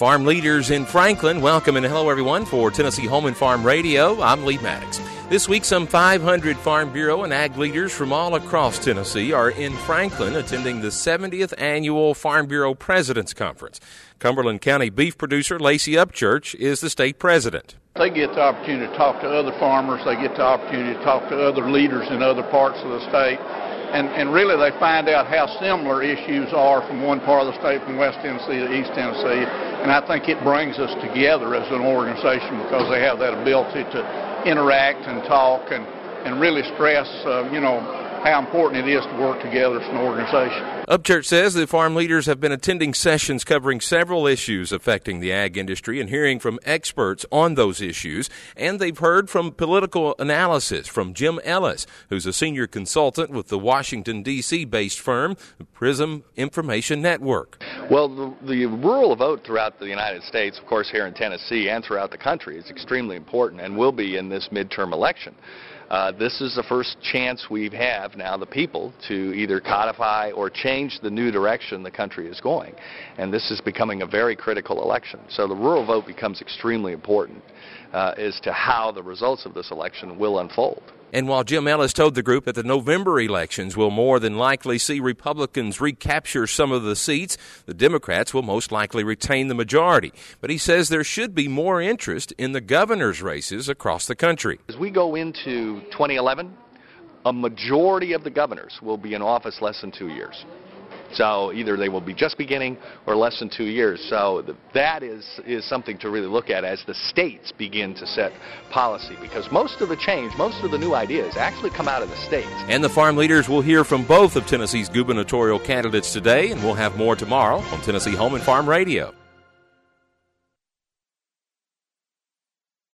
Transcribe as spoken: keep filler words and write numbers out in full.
Farm leaders in Franklin, welcome and hello everyone for Tennessee Home and Farm Radio. I'm Lee Maddox. This week, some five hundred Farm Bureau and ag leaders from all across Tennessee are in Franklin attending the seventieth Annual Farm Bureau President's Conference. Cumberland County beef producer Lacey Upchurch is the state president. They get the opportunity to talk to other farmers. They get the opportunity to talk to other leaders in other parts of the state. And, and really they find out how similar issues are from one part of the state, from West Tennessee to East Tennessee. And I think it brings us together as an organization because they have that ability to interact and talk and, and really stress, uh, you know, how important it is to work together as an organization. Upchurch says the farm leaders have been attending sessions covering several issues affecting the ag industry and hearing from experts on those issues. And they've heard from political analysis from Jim Ellis, who's a senior consultant with the Washington, D C-based firm, Prism Information Network. Well, the, the rural vote throughout the United States, of course here in Tennessee and throughout the country, is extremely important and will be in this midterm election. Uh, this is the first chance we have now, the people, to either codify or change the new direction the country is going. And this is becoming a very critical election. So the rural vote becomes extremely important uh, as to how the results of this election will unfold. And while Jim Ellis told the group that the November elections will more than likely see Republicans recapture some of the seats, the Democrats will most likely retain the majority. But he says there should be more interest in the governor's races across the country. As we go into twenty eleven, a majority of the governors will be in office less than two years. So either they will be just beginning or less than two years. So that is, is something to really look at as the states begin to set policy, because most of the change, most of the new ideas actually come out of the states. And the farm leaders will hear from both of Tennessee's gubernatorial candidates today, and we'll have more tomorrow on Tennessee Home and Farm Radio.